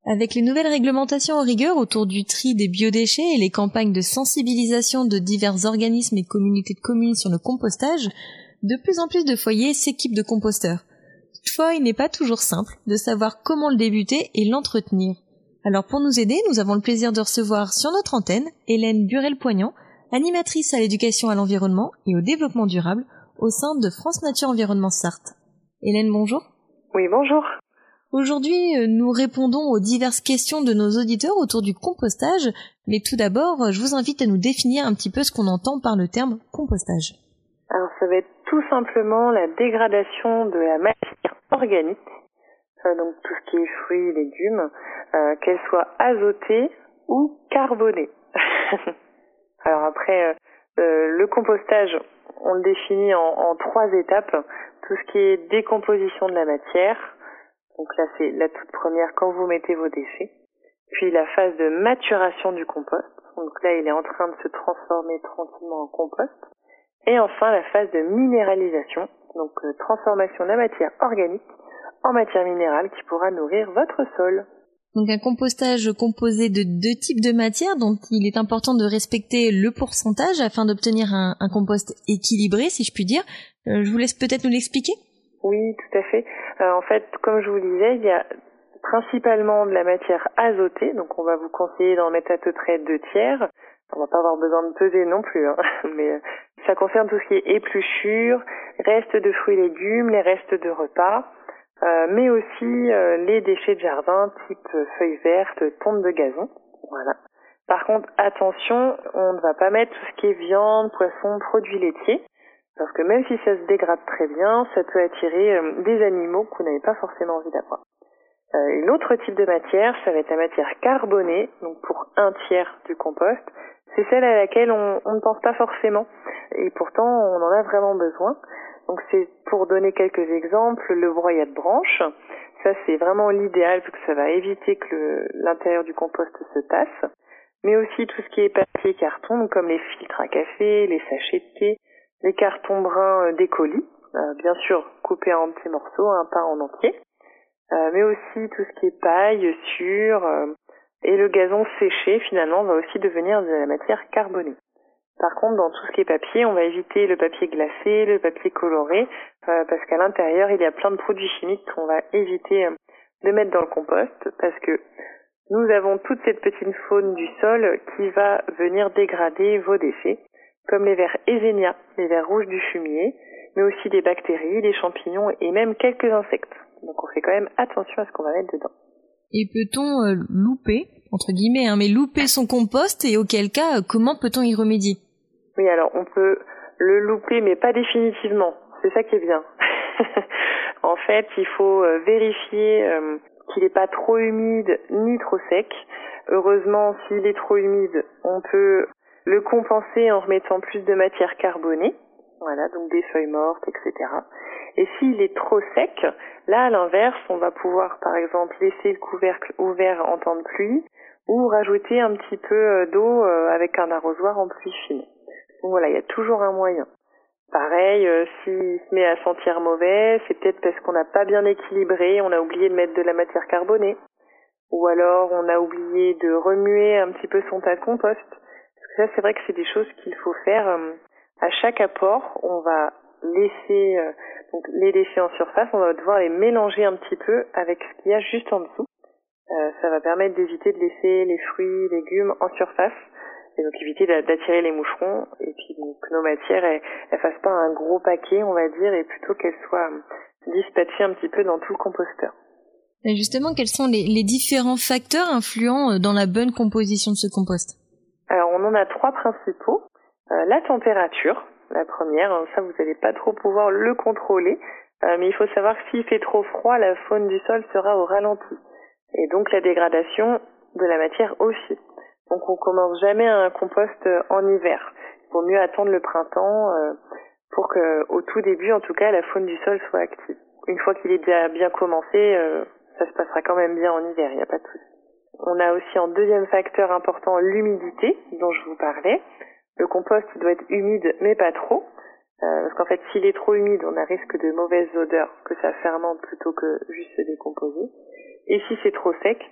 Avec les nouvelles réglementations en rigueur autour du tri des biodéchets et les campagnes de sensibilisation de divers organismes et communautés de communes sur le compostage, de plus en plus de foyers s'équipent de composteurs. Toutefois, il n'est pas toujours simple de savoir comment le débuter et l'entretenir. Alors pour nous aider, nous avons le plaisir de recevoir sur notre antenne Hélène Burel-Poignant, animatrice à l'éducation à l'environnement et au développement durable au sein de France Nature Environnement Sarthe. Hélène, bonjour. Oui, bonjour. Aujourd'hui, nous répondons aux diverses questions de nos auditeurs autour du compostage, mais tout d'abord, je vous invite à nous définir un petit peu ce qu'on entend par le terme compostage. Alors, ça va être tout simplement la dégradation de la matière organique, donc tout ce qui est fruits, légumes, qu'elle soit azotée ou carbonée. Alors après, le compostage, on le définit en 3 étapes. Tout ce qui est décomposition de la matière, donc là c'est la toute première quand vous mettez vos déchets. Puis la phase de maturation du compost, donc là il est en train de se transformer tranquillement en compost. Et enfin la phase de minéralisation, donc transformation de la matière organique en matière minérale qui pourra nourrir votre sol. Donc un compostage composé de 2 types de matières dont il est important de respecter le pourcentage afin d'obtenir un compost équilibré, si je puis dire. Je vous laisse peut-être nous l'expliquer. Oui, tout à fait. En fait, comme je vous le disais, il y a principalement de la matière azotée, donc on va vous conseiller d'en mettre à peu près 2 tiers. On va pas avoir besoin de peser non plus, hein. Mais ça concerne tout ce qui est épluchures, restes de fruits et légumes, les restes de repas, mais aussi les déchets de jardin type feuilles vertes, tonte de gazon. Voilà. Par contre, attention, on ne va pas mettre tout ce qui est viande, poisson, produits laitiers. Parce que même si ça se dégrade très bien, ça peut attirer des animaux que vous n'avez pas forcément envie d'avoir. L'autre type de matière, ça va être la matière carbonée, donc pour 1 tiers du compost. C'est celle à laquelle on ne pense pas forcément, et pourtant on en a vraiment besoin. Donc c'est pour donner quelques exemples, le broyat de branches. Ça c'est vraiment l'idéal, parce que ça va éviter que l'intérieur du compost se tasse. Mais aussi tout ce qui est papier et carton, donc comme les filtres à café, les sachets de thé, les cartons bruns des colis, bien sûr coupés en petits morceaux, pas en entier, mais aussi tout ce qui est paille, sûre, et le gazon séché finalement va aussi devenir de la matière carbonée. Par contre, dans tout ce qui est papier, on va éviter le papier glacé, le papier coloré, parce qu'à l'intérieur il y a plein de produits chimiques qu'on va éviter de mettre dans le compost, parce que nous avons toute cette petite faune du sol qui va venir dégrader vos déchets, comme les vers Eisenia, les vers rouges du fumier, mais aussi des bactéries, des champignons et même quelques insectes. Donc on fait quand même attention à ce qu'on va mettre dedans. Et peut-on louper, entre guillemets, mais louper son compost, et auquel cas, comment peut-on y remédier? Oui, alors on peut le louper, mais pas définitivement. C'est ça qui est bien. En fait, il faut vérifier qu'il n'est pas trop humide ni trop sec. Heureusement, s'il est trop humide, on peut le compenser en remettant plus de matière carbonée, voilà, donc des feuilles mortes, etc. Et s'il est trop sec, là, à l'inverse, on va pouvoir, par exemple, laisser le couvercle ouvert en temps de pluie ou rajouter un petit peu d'eau avec un arrosoir en pluie fine. Donc voilà, il y a toujours un moyen. Pareil, s'il se met à sentir mauvais, c'est peut-être parce qu'on n'a pas bien équilibré, on a oublié de mettre de la matière carbonée, ou alors on a oublié de remuer un petit peu son tas de compost. Ça, c'est vrai que c'est des choses qu'il faut faire à chaque apport. On va laisser donc les déchets en surface, on va devoir les mélanger un petit peu avec ce qu'il y a juste en dessous. Ça va permettre d'éviter de laisser les fruits, légumes en surface, et donc éviter d'attirer les moucherons, et puis donc nos matières elles fassent pas un gros paquet, on va dire, et plutôt qu'elles soient dispatchées un petit peu dans tout le composteur. Et justement, quels sont les différents facteurs influents dans la bonne composition de ce compost? Alors, on en a 3 principaux. La température, la première, ça vous n'allez pas trop pouvoir le contrôler, mais il faut savoir que s'il fait trop froid, la faune du sol sera au ralenti. Et donc la dégradation de la matière aussi. Donc on commence jamais un compost en hiver. Il vaut mieux attendre le printemps pour que, au tout début, en tout cas, la faune du sol soit active. Une fois qu'il est déjà bien commencé, ça se passera quand même bien en hiver, il n'y a pas de souci. On a aussi en deuxième facteur important l'humidité dont je vous parlais. Le compost il doit être humide mais pas trop. Parce qu'en fait s'il est trop humide on a risque de mauvaises odeurs, que ça fermente plutôt que juste se décomposer. Et si c'est trop sec,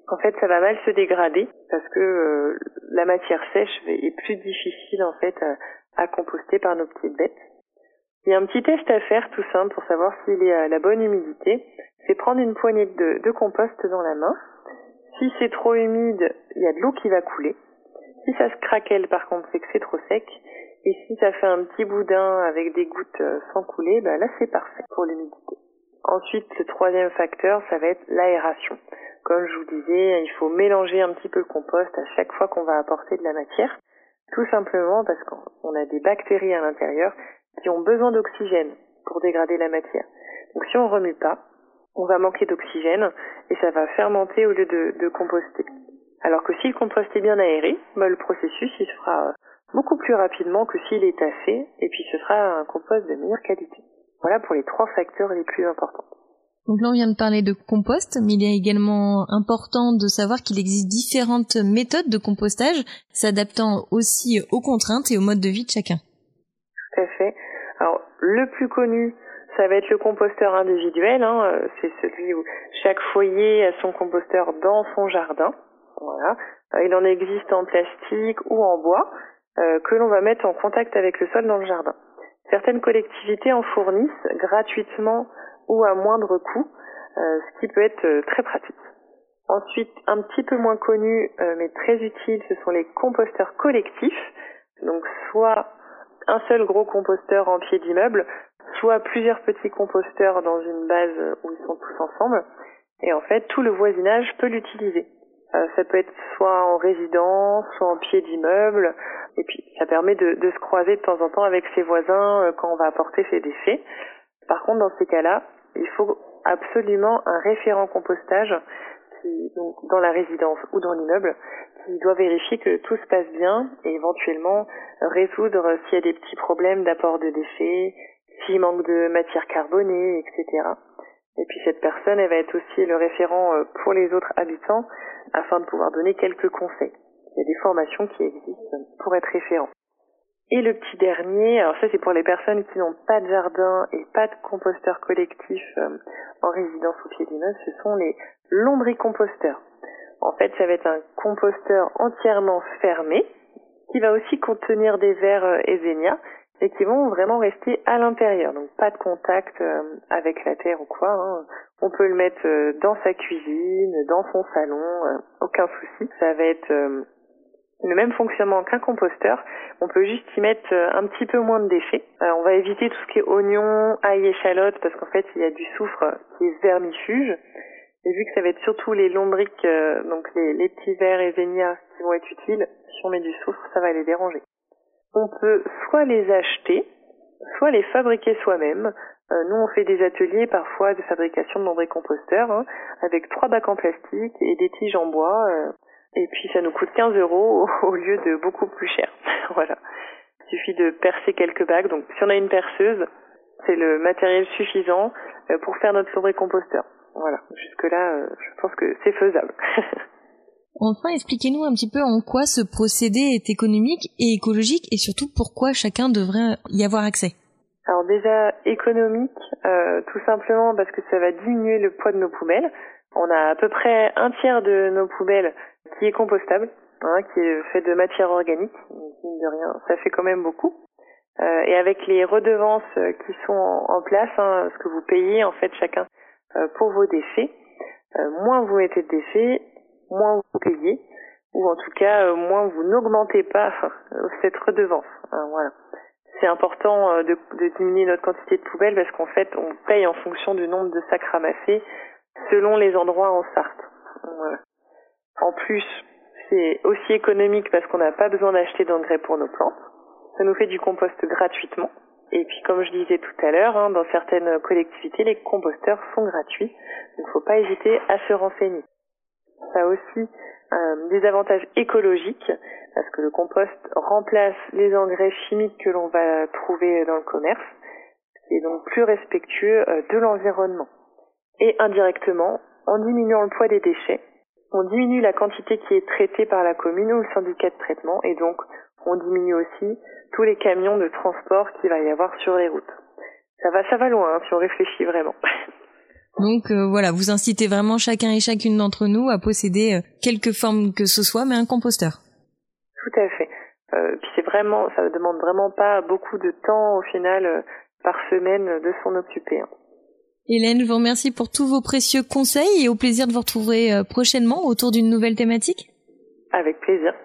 En fait, ça va mal se dégrader parce que la matière sèche est plus difficile en fait à composter par nos petites bêtes. Il y a un petit test à faire tout simple pour savoir s'il est à la bonne humidité. C'est prendre une poignée de compost dans la main. Si c'est trop humide, il y a de l'eau qui va couler. Si ça se craquelle, par contre, c'est que c'est trop sec. Et si ça fait un petit boudin avec des gouttes sans couler, là c'est parfait pour l'humidité. Ensuite, le troisième facteur, ça va être l'aération. Comme je vous disais, il faut mélanger un petit peu le compost à chaque fois qu'on va apporter de la matière. Tout simplement parce qu'on a des bactéries à l'intérieur qui ont besoin d'oxygène pour dégrader la matière. Donc si on remue pas, on va manquer d'oxygène et ça va fermenter au lieu de composter. Alors que si le compost est bien aéré, le processus il se fera beaucoup plus rapidement que s'il est tassé et puis ce sera un compost de meilleure qualité. Voilà pour les 3 facteurs les plus importants. Donc là, on vient de parler de compost, mais il est également important de savoir qu'il existe différentes méthodes de compostage, s'adaptant aussi aux contraintes et au mode de vie de chacun. Tout à fait. Alors, le plus connu, ça va être le composteur individuel. C'est celui où chaque foyer a son composteur dans son jardin. Voilà. Il en existe en plastique ou en bois que l'on va mettre en contact avec le sol dans le jardin. Certaines collectivités en fournissent gratuitement ou à moindre coût, ce qui peut être très pratique. Ensuite, un petit peu moins connu, mais très utile, ce sont les composteurs collectifs. Donc, soit un seul gros composteur en pied d'immeuble, soit plusieurs petits composteurs dans une base où ils sont tous ensemble. Et en fait, tout le voisinage peut l'utiliser. Ça peut être soit en résidence, soit en pied d'immeuble. Et puis, ça permet de se croiser de temps en temps avec ses voisins quand on va apporter ses déchets. Par contre, dans ces cas-là, il faut absolument un référent compostage donc dans la résidence ou dans l'immeuble qui doit vérifier que tout se passe bien et éventuellement résoudre s'il y a des petits problèmes d'apport de déchets, s'il manque de matière carbonée, etc. Et puis cette personne, elle va être aussi le référent pour les autres habitants afin de pouvoir donner quelques conseils. Il y a des formations qui existent pour être référent. Et le petit dernier, alors ça c'est pour les personnes qui n'ont pas de jardin et pas de composteur collectif en résidence ou pied d'immeuble, ce sont les lombricomposteurs. En fait, ça va être un composteur entièrement fermé qui va aussi contenir des vers Esénia et qui vont vraiment rester à l'intérieur. Donc pas de contact avec la terre ou quoi. On peut le mettre dans sa cuisine, dans son salon, aucun souci. Ça va être le même fonctionnement qu'un composteur. On peut juste y mettre un petit peu moins de déchets. On va éviter tout ce qui est oignons, ail, échalotes parce qu'en fait il y a du soufre qui est vermifuge. Et vu que ça va être surtout les lombriques, donc les petits vers Esénia qui vont être utiles, si on met du soufre, ça va les déranger. On peut soit les acheter, soit les fabriquer soi-même. Nous, on fait des ateliers parfois de fabrication de lombricomposteurs avec 3 bacs en plastique et des tiges en bois. Et puis ça nous coûte 15 € au lieu de beaucoup plus cher. Voilà. Il suffit de percer quelques bacs. Donc si on a une perceuse, c'est le matériel suffisant pour faire notre lombricomposteur. Voilà. Jusque-là, je pense que c'est faisable. Enfin, expliquez-nous un petit peu en quoi ce procédé est économique et écologique et surtout pourquoi chacun devrait y avoir accès. Alors déjà, économique, tout simplement parce que ça va diminuer le poids de nos poubelles. On a à peu près un tiers de nos poubelles qui est compostable, qui est fait de matière organique, mine de rien, ça fait quand même beaucoup. Et avec les redevances qui sont en place, ce que vous payez en fait chacun pour vos déchets, moins vous mettez de déchets, moins vous payez, ou en tout cas moins vous n'augmentez pas cette redevance. Voilà. C'est important de diminuer notre quantité de poubelles parce qu'en fait on paye en fonction du nombre de sacs ramassés selon les endroits en Sarthe. Voilà. En plus, c'est aussi économique parce qu'on n'a pas besoin d'acheter d'engrais pour nos plantes. Ça nous fait du compost gratuitement. Et puis comme je disais tout à l'heure, dans certaines collectivités, les composteurs sont gratuits. Donc il ne faut pas hésiter à se renseigner. Ça a aussi des avantages écologiques parce que le compost remplace les engrais chimiques que l'on va trouver dans le commerce et donc plus respectueux de l'environnement. Et indirectement, en diminuant le poids des déchets, on diminue la quantité qui est traitée par la commune ou le syndicat de traitement et donc on diminue aussi tous les camions de transport qu'il va y avoir sur les routes. Ça va loin si on réfléchit vraiment. Donc voilà, vous incitez vraiment chacun et chacune d'entre nous à posséder quelque forme que ce soit, mais un composteur. Tout à fait. Puis ça demande vraiment pas beaucoup de temps au final par semaine de s'en occuper. Hélène, je vous remercie pour tous vos précieux conseils et au plaisir de vous retrouver prochainement autour d'une nouvelle thématique. Avec plaisir.